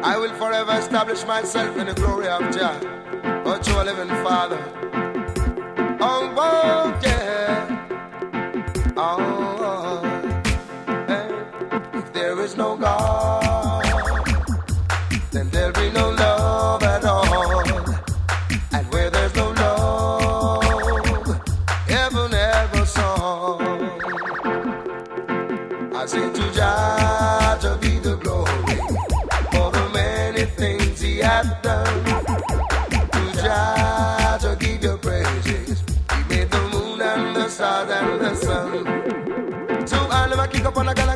I will forever establish myself in the glory of Jah, oh true living Father. Oh, oh yeah. Oh, hey. If there is no God, then there'll be no love at all. And where there's no love, heaven never saw. I say to Jah, to be the glory for the many things He hath done. To Jah, to give your praises. He made the moon and the stars and the sun. So I'll never kick up on a